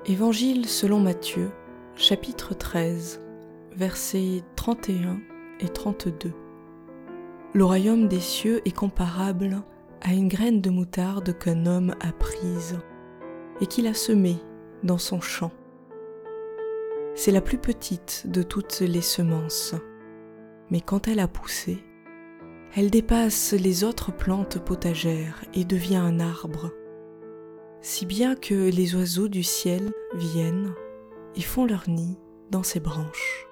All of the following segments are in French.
Évangile selon Matthieu, chapitre 13, versets 31 et 32. Le royaume des cieux est comparable à une graine de moutarde qu'un homme a prise et qu'il a semée dans son champ. C'est la plus petite de toutes les semences, mais quand elle a poussé, elle dépasse les autres plantes potagères et devient un arbre, si bien que les oiseaux du ciel viennent et font leur nid dans ses branches.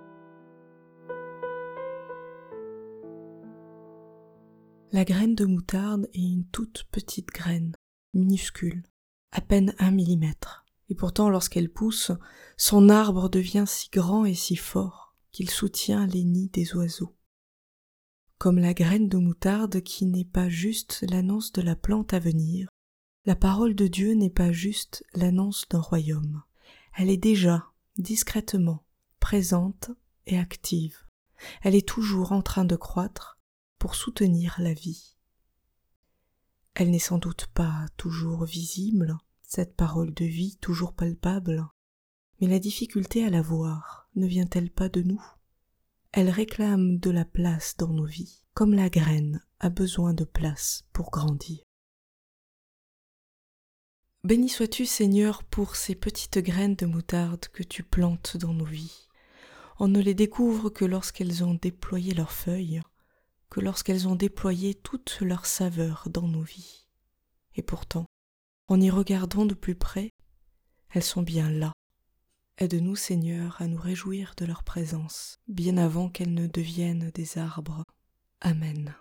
La graine de moutarde est une toute petite graine, minuscule, à peine 1 millimètre. Et pourtant, lorsqu'elle pousse, son arbre devient si grand et si fort qu'il soutient les nids des oiseaux. Comme la graine de moutarde qui n'est pas juste l'annonce de la plante à venir, la parole de Dieu n'est pas juste l'annonce d'un royaume. Elle est déjà, discrètement, présente et active. Elle est toujours en train de croître pour soutenir la vie. Elle n'est sans doute pas toujours visible, cette parole de vie toujours palpable, mais la difficulté à la voir ne vient-elle pas de nous ? Elle réclame de la place dans nos vies, comme la graine a besoin de place pour grandir. Béni sois-tu, Seigneur, pour ces petites graines de moutarde que tu plantes dans nos vies. On ne les découvre que lorsqu'elles ont déployé leurs feuilles, que lorsqu'elles ont déployé toute leur saveur dans nos vies. Et pourtant, en y regardant de plus près, elles sont bien là. Aide-nous, Seigneur, à nous réjouir de leur présence, bien avant qu'elles ne deviennent des arbres. Amen.